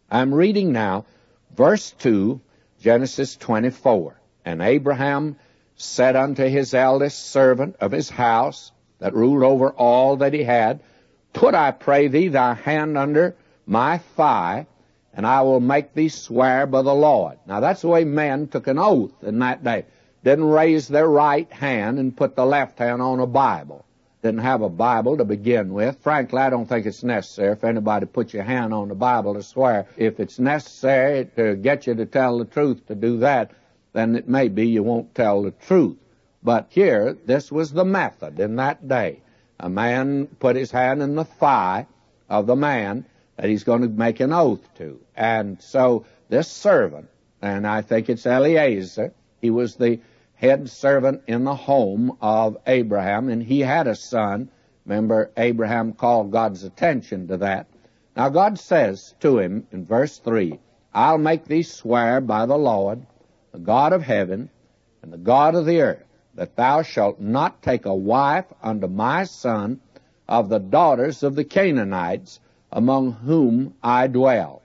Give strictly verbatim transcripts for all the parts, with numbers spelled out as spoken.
I'm reading now verse two, Genesis twenty-four. And Abraham said unto his eldest servant of his house, that ruled over all that he had, Put, I pray thee, thy hand under my thigh, and I will make thee swear by the Lord. Now that's the way men took an oath in that day. Didn't raise their right hand and put the left hand on a Bible. Didn't have a Bible to begin with. Frankly, I don't think it's necessary if anybody puts your hand on the Bible to swear. If it's necessary to get you to tell the truth to do that, then it may be you won't tell the truth. But here, this was the method in that day. A man put his hand in the thigh of the man that he's going to make an oath to. And so this servant, and I think it's Eliezer, he was the head servant in the home of Abraham, and he had a son. Remember, Abraham called God's attention to that. Now God says to him in verse three, I'll make thee swear by the Lord, the God of heaven, and the God of the earth, that thou shalt not take a wife unto my son of the daughters of the Canaanites, among whom I dwell.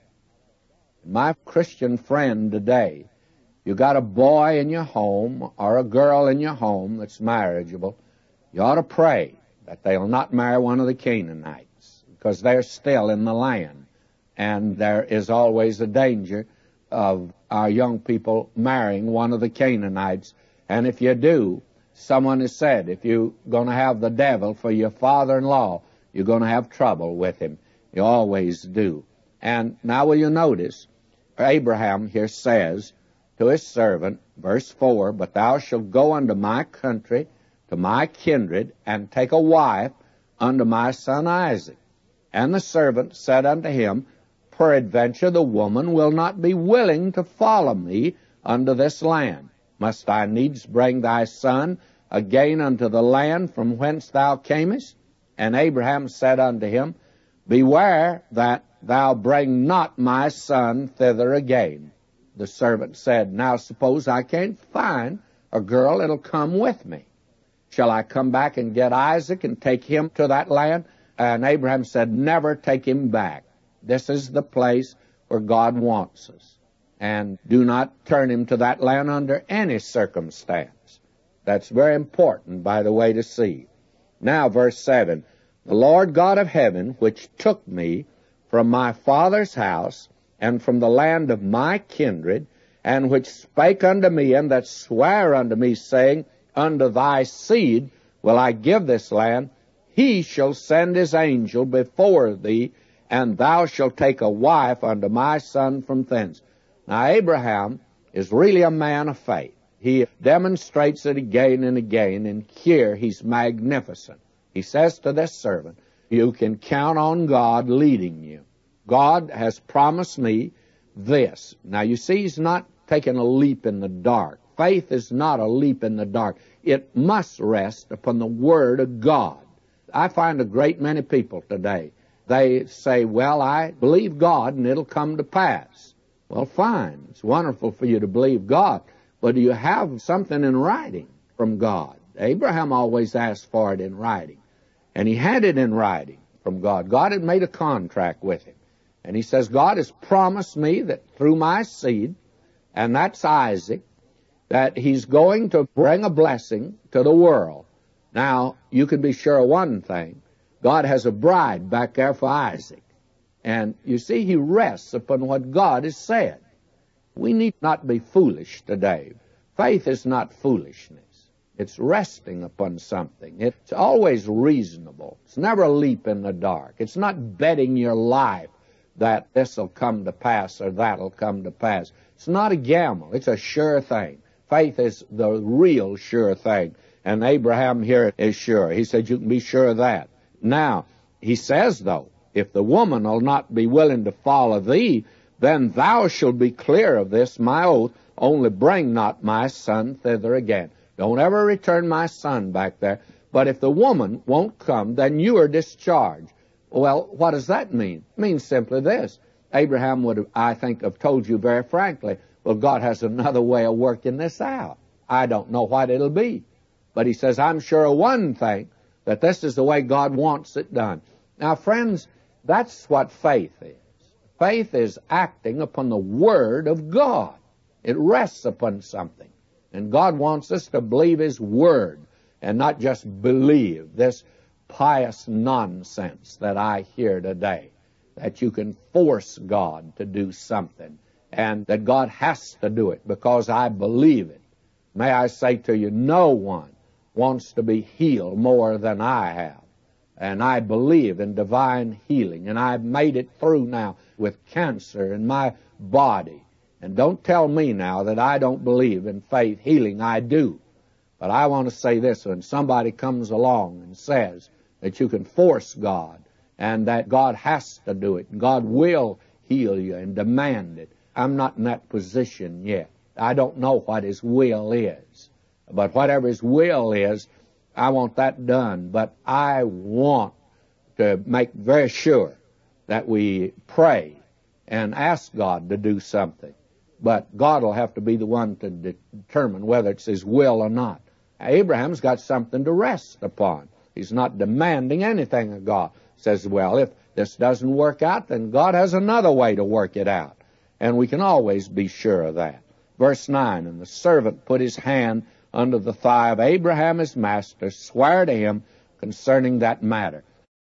My Christian friend today, you got a boy in your home or a girl in your home that's marriageable, you ought to pray that they'll not marry one of the Canaanites, because they're still in the land. And there is always a danger of our young people marrying one of the Canaanites. And if you do, someone has said, if you're going to have the devil for your father-in-law, you're going to have trouble with him. You always do. And now will you notice, Abraham here says to his servant, verse four, But thou shalt go unto my country, to my kindred, and take a wife unto my son Isaac. And the servant said unto him, Peradventure the woman will not be willing to follow me unto this land. Must I needs bring thy son again unto the land from whence thou camest? And Abraham said unto him, Beware that thou bring not my son thither again. The servant said, Now suppose I can't find a girl that'll come with me. Shall I come back and get Isaac and take him to that land? And Abraham said, Never take him back. This is the place where God wants us. And do not turn him to that land under any circumstance. That's very important, by the way, to see. Now, verse seven, The Lord God of heaven, which took me from my father's house, and from the land of my kindred, and which spake unto me, and that sware unto me, saying, Unto thy seed will I give this land, he shall send his angel before thee, and thou shalt take a wife unto my son from thence. Now, Abraham is really a man of faith. He demonstrates it again and again, and here he's magnificent. He says to this servant, You can count on God leading you. God has promised me this. Now, you see, he's not taking a leap in the dark. Faith is not a leap in the dark. It must rest upon the Word of God. I find a great many people today, they say, well, I believe God and it'll come to pass. Well, fine. It's wonderful for you to believe God, but do you have something in writing from God? Abraham always asked for it in writing, and he had it in writing from God. God had made a contract with him. And he says, God has promised me that through my seed, and that's Isaac, that he's going to bring a blessing to the world. Now, you can be sure of one thing. God has a bride back there for Isaac. And you see, he rests upon what God has said. We need not be foolish today. Faith is not foolishness. It's resting upon something. It's always reasonable. It's never a leap in the dark. It's not betting your life that this will come to pass or that will come to pass. It's not a gamble. It's a sure thing. Faith is the real sure thing. And Abraham here is sure. He said, you can be sure of that. Now, he says, though, if the woman will not be willing to follow thee, then thou shalt be clear of this, my oath, only bring not my son thither again. Don't ever return my son back there. But if the woman won't come, then you are discharged. Well, what does that mean? It means simply this. Abraham would, I think, have told you very frankly, well, God has another way of working this out. I don't know what it'll be. But he says, I'm sure of one thing, that this is the way God wants it done. Now, friends, that's what faith is. Faith is acting upon the Word of God. It rests upon something. And God wants us to believe His Word and not just believe this pious nonsense that I hear today, that you can force God to do something and that God has to do it because I believe it. May I say to you, no one wants to be healed more than I have. And I believe in divine healing, and I've made it through now with cancer in my body. And don't tell me now that I don't believe in faith healing. I do. But I want to say this: when somebody comes along and says that you can force God and that God has to do it, and God will heal you and demand it, I'm not in that position yet. I don't know what His will is. But whatever His will is, I want that done. But I want to make very sure that we pray and ask God to do something. But God will have to be the one to de- determine whether it's His will or not. Abraham's got something to rest upon. He's not demanding anything of God. He says, well, if this doesn't work out, then God has another way to work it out. And we can always be sure of that. Verse nine, and the servant put his hand under the thigh of Abraham his master, sware to him concerning that matter.